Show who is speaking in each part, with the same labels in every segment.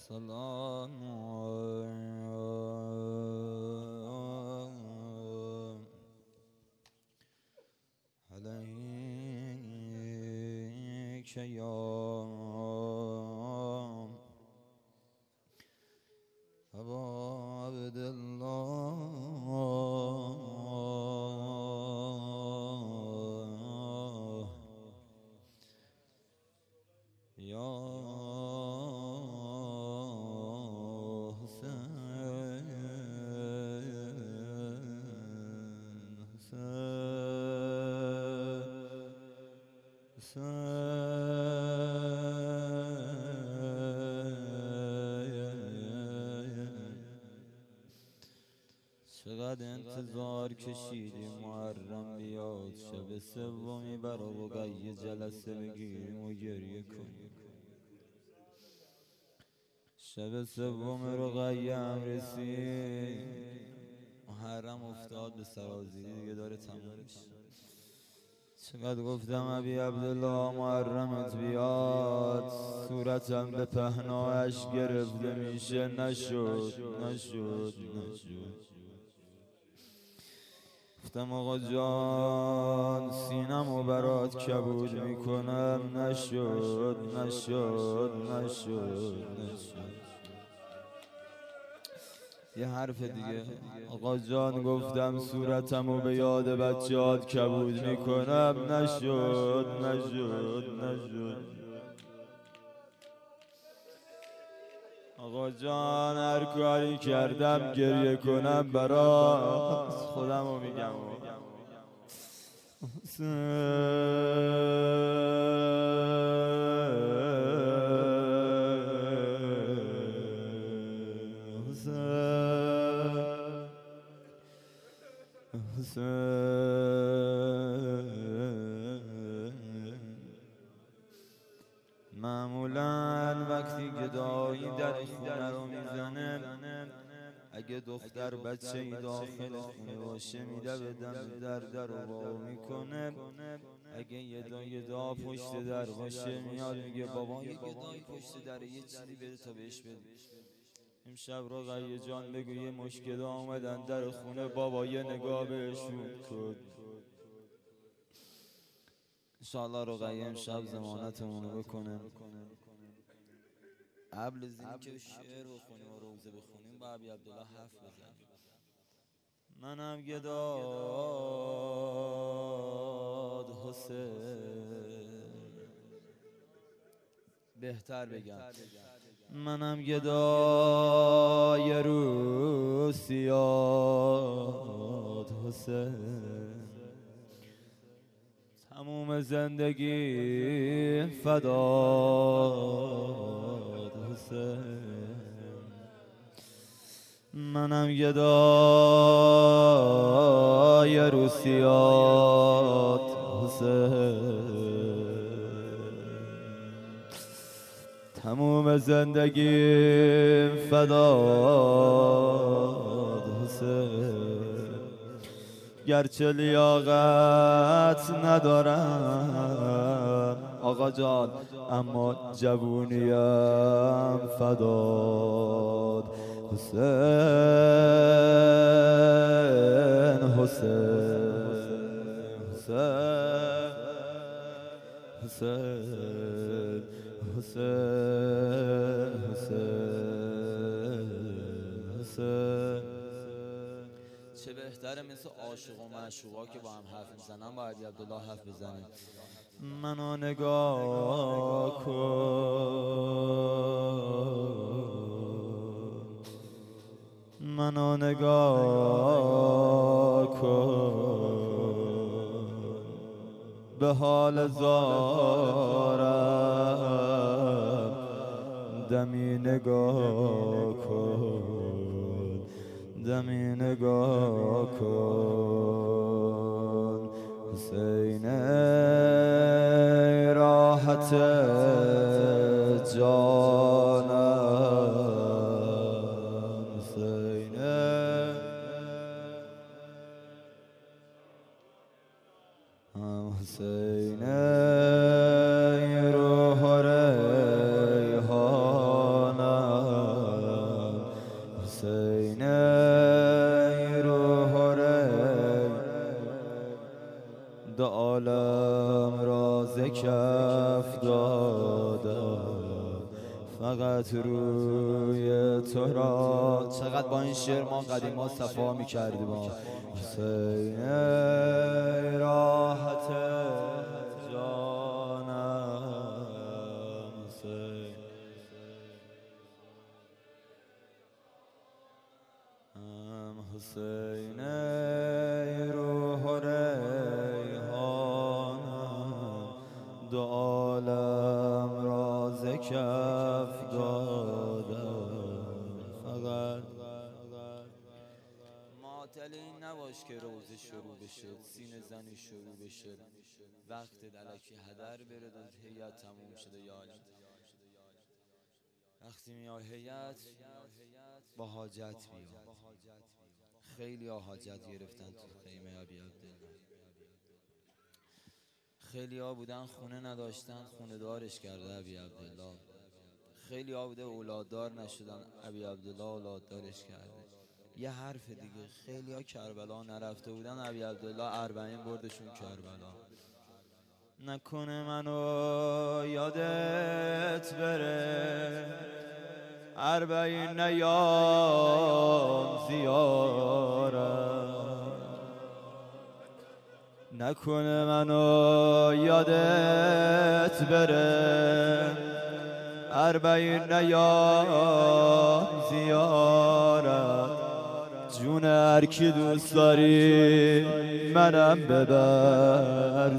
Speaker 1: سلام علیک یا ابا عبدالله یا چقدر انتظار کشیدیم محرم بیاد، شب سومی برا وقعی جلسه بگیریم و گریه کنیم. شب سوم رقیه هم رسید، محرم افتاد به سرازیری، دیگه داره تموم میشه. چقدر گفتم ابی عبدالله محرمت بیاد، صورتم به پهناش گرفته میشه، نشد. گفتم آقا جان سینمو برات کبود میکنم، نشد. یه حرف دیگه آقا جان گفتم صورتمو به یاد بچه‌هات کبود میکنم، نشد. آقا جان هر کاری کردم گریه کنم برات، خودمو میگم معمولاً وقتی گدایی در خونه رو میزنه، اگه دختر بچه ای داخل خونه باشه میده به دم در رو وا میکنه، اگه یه دا پشت در باشه میاد میگه بابا یه گدایی پشت دره، یه چیزی بده تا بهش بده. امشب رقیه جان بگو یه مشکدا آمدن در خونه، بابا یه نگاه بهشون کن. انشاءالله رقیه امشب ضمانتمونو بکنه. قبل از اینکه شعر بخونیم و روزه بخونیم با ابی عبدالله حرف بزنیم. منم گداد حسین، بهتر بگم منم گدای روسیاد حسین، تموم زندگی فداد حسین. منم گدای روسیات حسین، تموم زندگی فداد حسین. گرچه لیاقت ندارم آقا جان، اما جوونیم فداد حسین. چه بهتره مثل عاشق و معشوقا که با هم حرف میزنن با ابی عبدالله حرف بزنیم. منو نگاه کن، به حال زارم دمی نگاه کن. حسین راحت جانم، حسین روح و ریحانم. فقط روی تو را. چقدر با این شعر ما قدیما صفا می‌کردیم. حسین راحت جانم، حسین حسین روح و ریحانم، دو عالم را ز کف دادم. فقط معطل این نباش که روزه شروع بشه، سینه زنی شروع بشه، وقت الکی هدر بره و هیئت تموم شده. یا علی وقتی میای هیئت با حاجت بیا. خیلی ها حاجت گرفتن تو خیمه ابی عبدالله، خیلی ها بودن خونه نداشتن، خونه دارش کرده ابی عبدالله. خیلی ها بوده اولاددار نشدن، ابی عبدالله اولاددارش کرده. یه حرف دیگه، خیلی ها کربلا نرفته بودن، ابی عبدالله اربعین بردشون کربلا. نکنه منو یادت بره، اربعین نیام زیارت. نکنه منو یادت بره، اربعین نیام زیارت. جون هر کی دوست داری منم ببر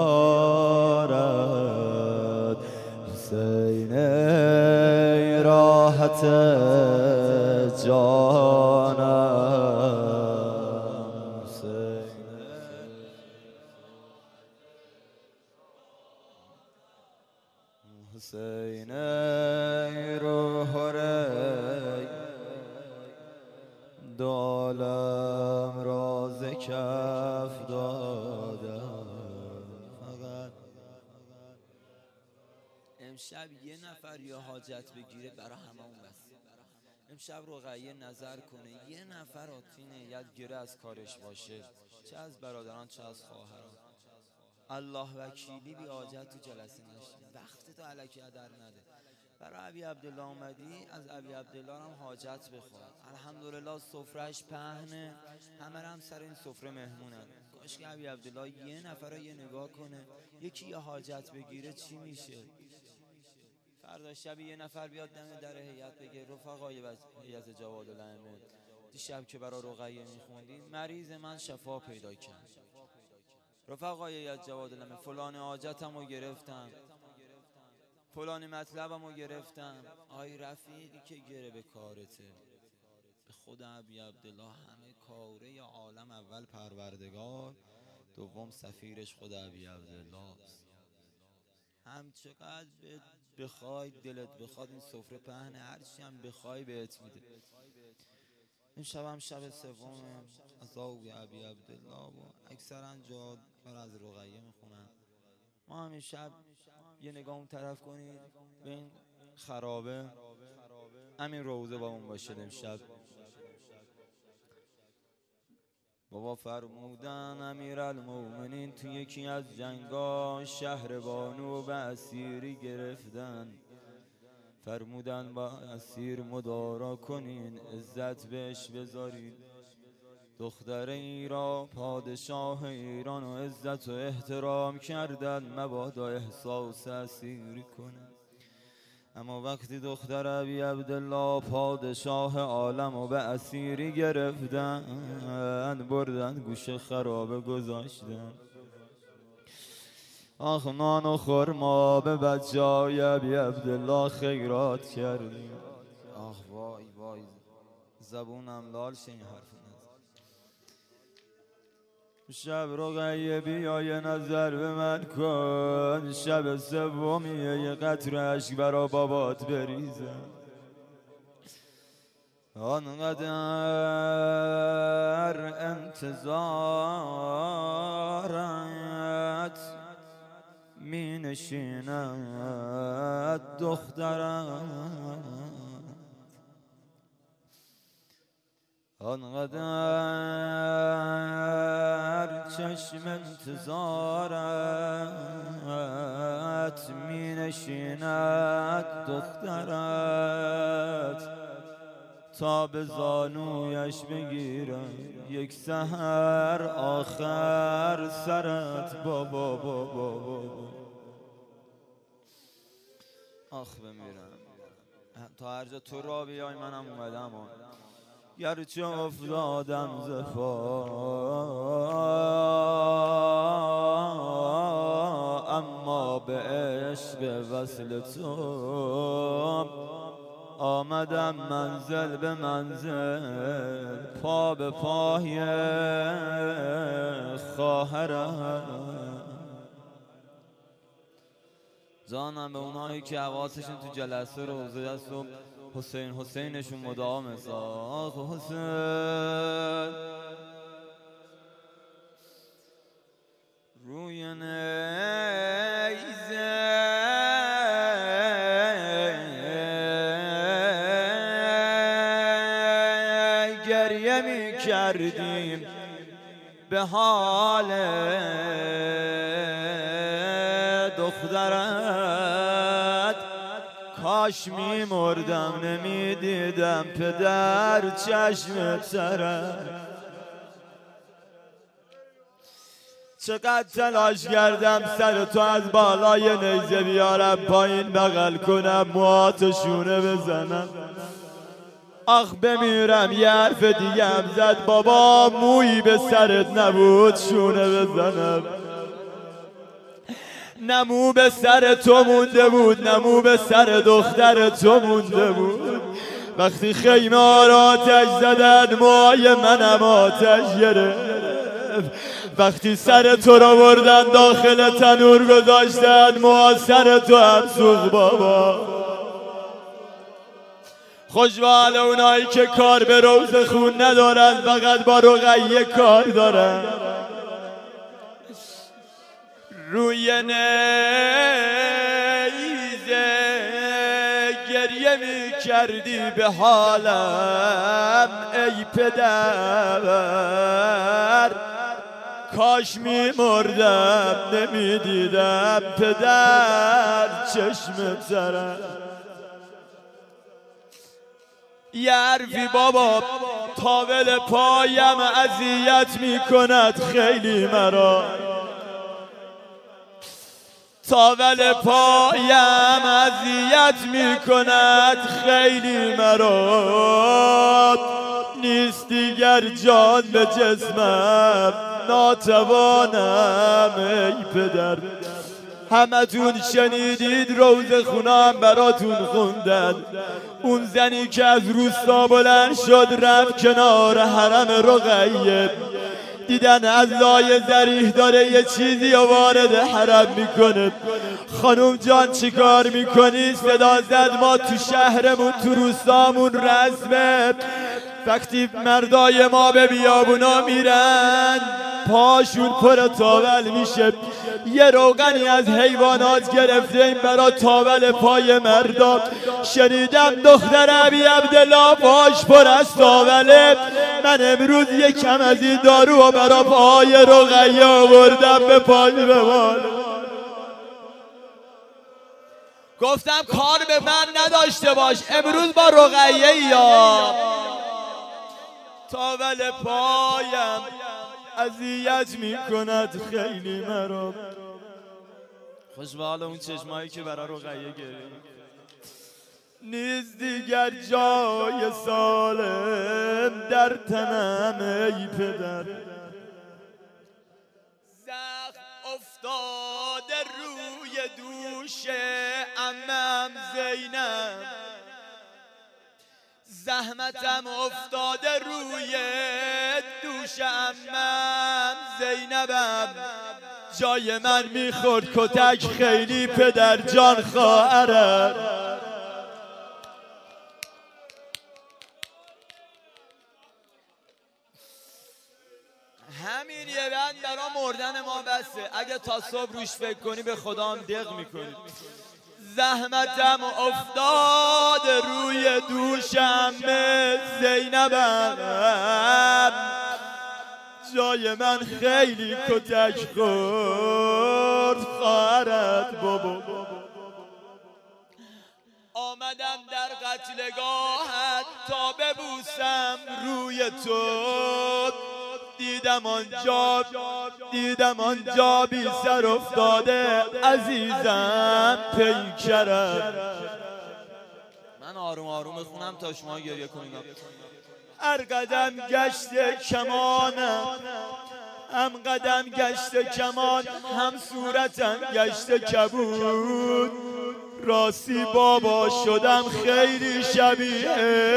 Speaker 1: زیارت. حسین راحت جانم، حسین روح و دو عالم را ز کف دادم. فقط امشب یه نفر یا حاجت بگیره برای هممون بس. امشب رقیه نظر کنه، یه نفر آتین نیت گره از کارش باشه، چه از برادران چه از خواهران. الله وکیلی بی حاجت تو جلسه نشین، وقت تو الکی هدر نده. برای ابی عبدالله اومدی، از ابی عبدالله هم حاجت بخواد. الحمدلله سفرهش پهنه، همه هم سر این سفره مهمونن. کاش که ابی عبدالله یه نفر رو یه نگاه کنه، یکی یه حاجت بگیره چی میشه. فردا شب یه نفر بیاد دم در هیئت بگه رفقای هیئت جوادالائمه، دیشب که برای رقیه میخوندی مریض من شفا پیدا کرد. رفقای هیئت جوادالائمه فلان حاجتمو گرفتم، فلانی مطلبمو گرفتم. آی رفیقی که گره به کارته، به خود ابی عبدالله همه کاره عالم، اول پروردگار، دوم سفیرش خود ابی عبدالله است. هم چقدر بخوای دلت بخواد این سفره پهنه، هرچی هم بخوای بهت میده. این شب هم شب سوم عزای ابی عبدالله و اکثرا جا برای از رقیه میخونن. ما همین شب یه نگاه اون طرف کنید به این خرابه، همین روضه با اون باشه امشب. بابا فرمودن امیرالمومنین تو یکی از جنگا شهر بانو به اسیری گرفتن. فرمودن با اسیر مدارا کنین، عزت بهش بذارید. دختر ایران پادشاه ایران و عزت و احترام کردن، مبادا احساس اسیری کنه. اما وقتی دختر ابی عبدالله پادشاه عالم و به اسیری گرفتن، بردن گوش خرابه گذاشتن. آخ نان و خرما به بچه‌های ابی عبدالله خیرات کردیم. آخ وای وای زبونم لال شه این حرف نزن. شب رقیه بیای نظر به من کن، شب سومیه یه قطره اشک برا بابات بریزه. آنقدر انتظارت می نشیند دخترم، آنقدر چشم انتظارت سرت می نشیند دخترت تا به زانویش بگیرم یک سحر آخر سرت بابا بابا بابا. آخ بمیرم تا هر جا تو را بیای منم اومدم گرچه افتادم ز پا اما به عشق وصل تو آمدم منزل به منزل پا به پای خواهرم. جانم به اونایی که حواسشون تو جلسه روزه است و حسینشون مدام ساخ حسین روی نیزه گریه می کردیم به حال دخترت کاش می مردم نمی دیدم پدر چشم سرت. چقدر تلاش کردم سر تو از بالای نیزه بیارم پایین بغل کنم موهاتو شونه بزنم. آخ بمیرم یه حرف دیگه هم زد بابا مویی به سرت نبود شونه بزنم. نمو به سر تو مونده بود نمو به سر دختر تو مونده بود. وقتی خیمه ها را آتش زدن موهای منم آتش گرفت. وقتی سر تو را بردن داخل تنور گذاشتن موها سر تو هم سوخت بابا. خوش به حال اونایی که کار به روز خون ندارن فقط با رقیه کار دارن. روی نیزه گریه می کردی به حالم ای پدر کاش می مردم نمی دیدم پدر چشم سرم. یه حرفی بابا تاول پایم اذیت می کند خیلی مرا. تاول پایم اذیت می کند خیلی مرا. نیست دیگر جان به جسمم ناتوانم ای پدر. همتون شنیدید روز خونم براتون خوندن. اون زنی که از روستا بلند شد رفت کنار حرم رقیه دیدن از لای ذریح داره یه چیزی و وارد حرم میکنه. خانوم جان چی کار میکنی؟ صدا زد ما تو شهرمون تو روستامون رسمه وقتی مردای ما به بیابونا میرن پاشون پر تاول میشه. یه روغنی از حیوانات گرفته این برا تاول پای مردا. شنیدم دختر ابی عبدالله پاش پر از تاوله. من امروز یک کم از این دارو و برا پای رقیه آوردم به پای ببال. گفتم کار به من نداشته باش امروز با رقیه یا تاول پایم اذیت میکند خیلی مرا. خوش به حال اون چشمایی که برای رقیه گرفت. نیست دیگر جای سالم در تنم ای پدر. زخم افتاده روی دوش عمم زینب. زحمتم افتاده روی دوش عمم زینبم. جای من میخورد کتک خیلی پدر جان خواهرم. همین یه بند برا مردن ما بسه. اگه تا صبح روش فکر کنی به خدا هم دق میکنی. زحمتم افتاد روی دوشم زینبم. جای من خیلی کتک خورد خواهرت بابا. قتلگاهت تا ببوسم روی تو. دیدم آنجا بی سر افتاده عزیزم پیکرم. من آروم آروم بخونم تا شما گریه کنید. هر قدم گشته کمانم، هم قدم گشته کمان، هم صورتم گشته کبود. راستی بابا شدم خیلی شبیه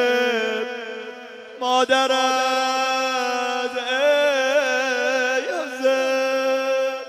Speaker 1: مادرت ای حسین.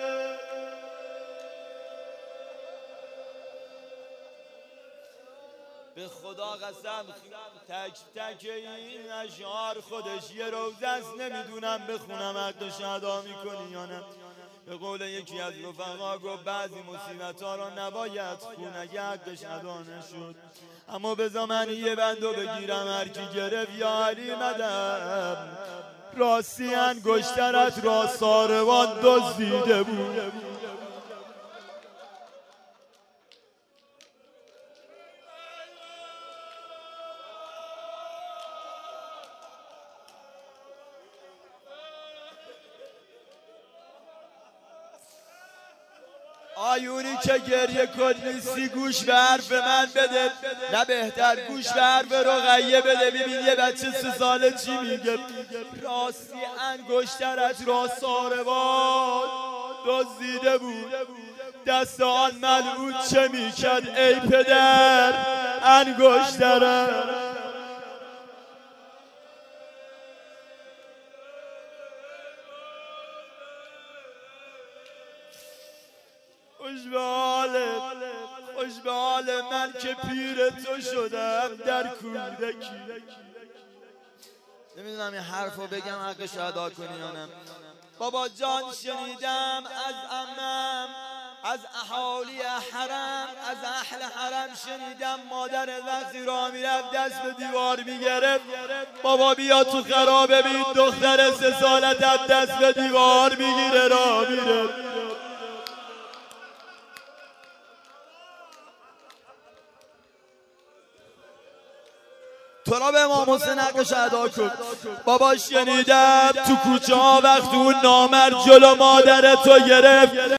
Speaker 1: به خدا قسم تک تک این اشعار خودش یه روزه است، نمیدونم بخونم حقش ادا میکنی یا نه. به قول یکی از رفقا گفت بعضی مصیبت ها را نباید خون اگه حقش ادا نشد. اما بذار من یه بندو بگیرم هر کی گرفت یا علی مدد. راستی انگشترت را ساروان دزدیده بود. آیونی که گریه کنیستی گوش به حرف من بده، نه بهتر گوش به حرف رقیه بده. ببین یه بچه 3 ساله چی میگه. راستی انگشترت را ساروان دزدیده بود. دست آن ملعون چه میکرد ای پدر انگشترت. خوش به حال من که پیر تو شدم در کودکی. نمیدونم این حرفو بگم حقش ادا کنی یا نه. بابا جان شنیدم از عمم، از اهالی حرم، از اهل حرم شنیدم مادر وقتی راه میرفت دست به دیوار میگرفت. بابا بیا تو خرابه ببین دختر 3 سالت دست به دیوار میگیره راه میره. تو را به امام حسین حقش ادا کن. بابا شنیدم تو کوچه ها وقتی اون نامرد جلو مادر تو گرفت